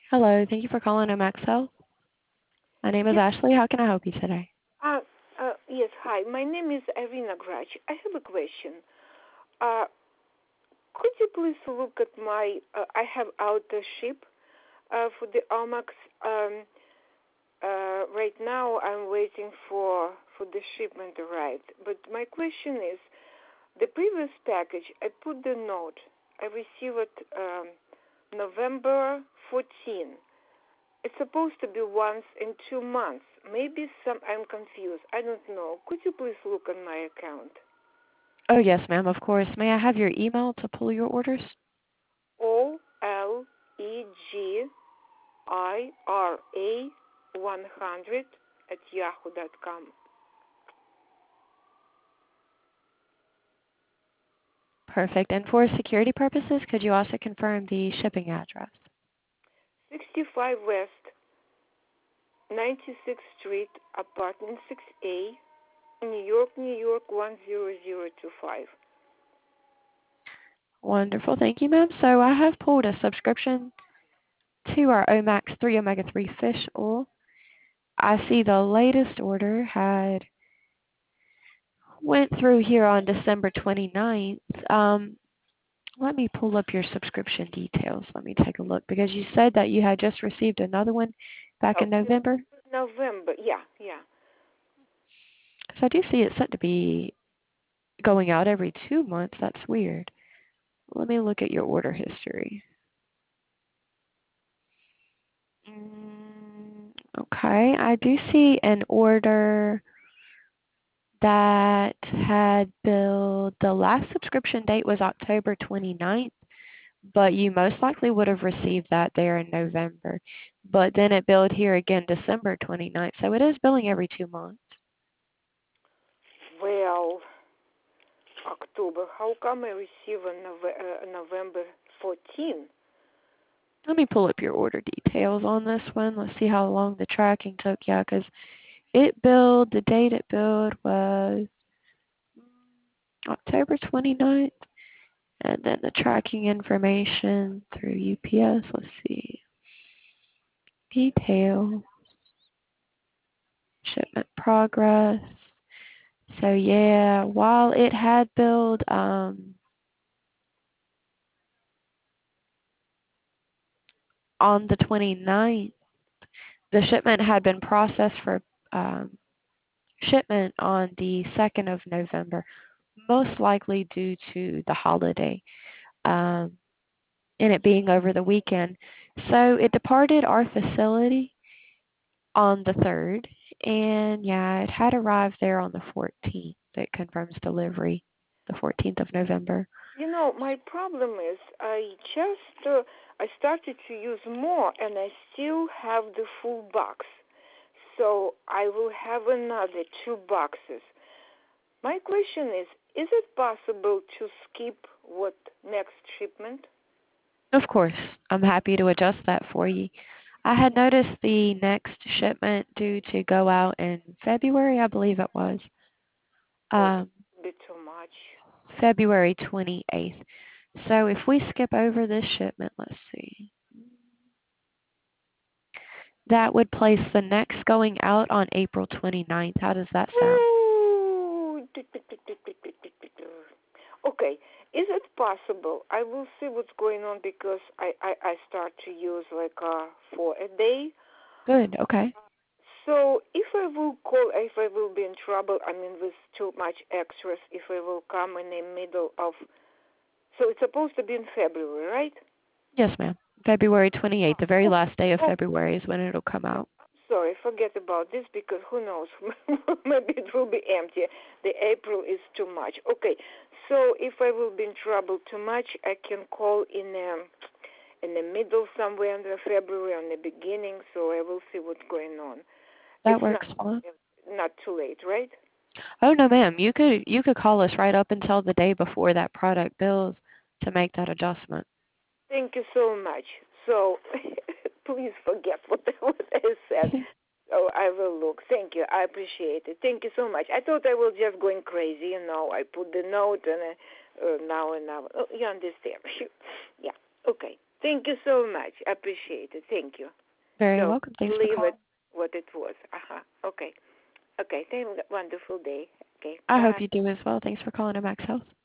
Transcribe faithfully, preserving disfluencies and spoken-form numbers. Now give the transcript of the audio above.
Hello, thank you for calling Omax Health. My name is Yes. Ashley. How can I help you today? Uh, uh, yes. Hi. My name is Irina Grach. I have a question. Uh, could you please look at my? Uh, I have outer ship uh, for the Omax. Um, uh, right now, I'm waiting for for the shipment to arrive. But my question is, the previous package, I put the note. I received it um, November fourteenth. It's supposed to be once in two months. Maybe some. I'm confused. I don't know. Could you please look on my account? Oh, yes, ma'am, of course. May I have your email to pull your orders? O L E G I R A one hundred at yahoo dot com. Perfect. And for security purposes, could you also confirm the shipping address? sixty-five West ninety-sixth Street, apartment six A, New York, New York one zero zero two five. Wonderful. Thank you, ma'am. So I have pulled a subscription to our Omax three omega three fish oil. I see the latest order had went through here on December twenty-ninth. Um, let me pull up your subscription details. Let me take a look because you said that you had just received another one back Oh, in November. November. Yeah, yeah. So I do see it set to be going out every two months. That's weird. Let me look at your order history. Mm, okay, I do see an order that had billed, the last subscription date was October twenty-ninth, but you most likely would have received that there in November. But then it billed here again December twenty-ninth, so it is billing every two months. Well, October. How come I receive a Nove- uh, November fourteenth? Let me pull up your order details on this one. Let's see how long the tracking took. Yeah, because it billed, the date it billed was October twenty-ninth. And then the tracking information through U P S. Let's see. Detail. Shipment progress. So yeah, while it had billed um, on the twenty-ninth, the shipment had been processed for um, shipment on the second of November, most likely due to the holiday um, and it being over the weekend. So it departed our facility on the third, and yeah, it had arrived there on the fourteenth. It confirms delivery the fourteenth of November. You know, my problem is I just uh, I started to use more, and I still have the full box. So I will have another two boxes. My question is: is it possible to skip what next shipment? Of course, I'm happy to adjust that for you. I had noticed the next shipment due to go out in February, I believe it was. Oh, Um, a bit too much. February twenty-eighth. So if we skip over this shipment, let's see. That would place the next going out on April twenty-ninth. How does that sound? Ooh. Okay, is it possible? I will see what's going on because I, I, I start to use like uh, for a day. Good. Okay. So if I will call, if I will be in trouble, I mean with too much extras, if I will come in the middle of, so it's supposed to be in February, right? Yes, ma'am. February twenty-eighth, the very Oh, last day of oh, February is when it'll come out. sorry, forget about this because who knows? Maybe it will be empty. The April is too much. Okay, so if I will be in trouble too much, I can call in um, in the middle somewhere in the February, on the beginning, so I will see what's going on. That It's not works fine. not too late, right? Oh no, ma'am. You could you could call us right up until the day before that product bills to make that adjustment. Thank you so much. So please forget what, what I said. So I will look. Thank you. I appreciate it. Thank you so much. I thought I was just going crazy, you know. I put the note and uh, uh, now and now. Oh, you understand? Yeah. Okay. Thank you so much. I appreciate it. Thank you. Very So welcome. Thanks for leave it calling. what it was. Uh-huh. Okay. Okay. Have a wonderful day. Okay. I hope Bye. you do as well. Thanks for calling to Max Health.